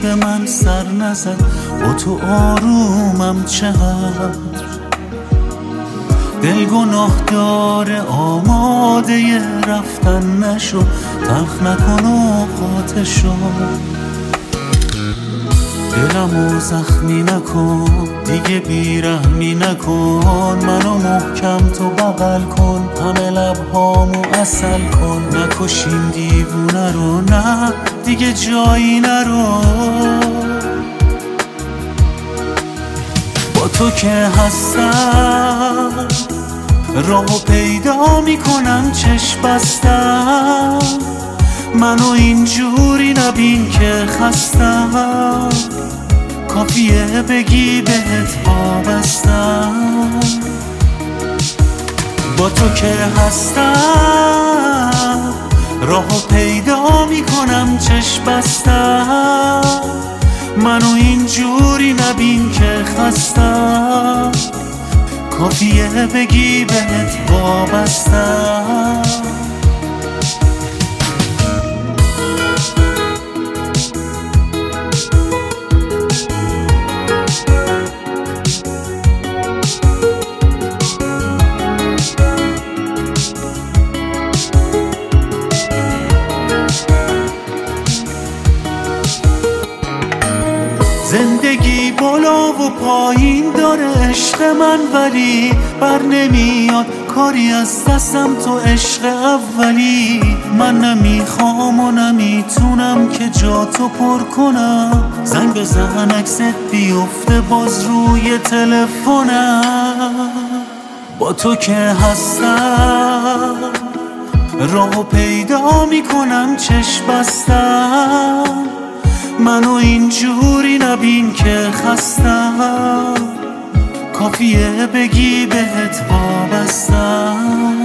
به من سر نزد، با تو آرومم چقدر. دل گناه داره آماده رفتن نشو، تلخ نکن اوقاتشو. دلمو زخمی نکن دیگه، بیرحمی نکن، منو محکم تو بغل کن، همه لبهامو عسل کن. نکشیم دیوونه رو، نه دیگه جایی نرو. با تو که هستم راهو پیدا میکنم، چشم بستم، منو اینجوری نبین که خستم. کافیه بگی بهت وابستم. با تو که هستم راهو پیدا میکنم، چشم بستم، منو اینجوری نبین که خستم. کافیه بگی بهت وابستم. زندگی بالا و پایین داره عشق من، ولی بر نمیاد کاری از دستم تو عشق اولی. من نمیخوام و نمیتونم که جا تو پر کنم، زنگ بزن عکست بیفته باز روی تلفنم. با تو که هستم راهو پیدا میکنم، چشم بستم، منو اینجوری نبین که خستم. کافیه بگی بهت وابستم.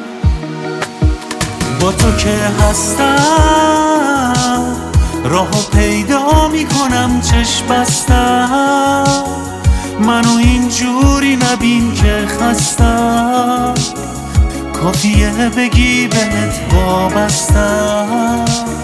با تو که هستم راهو پیدا میکنم، چشم بستم، منو اینجوری نبین که خستم. کافیه بگی بهت وابستم.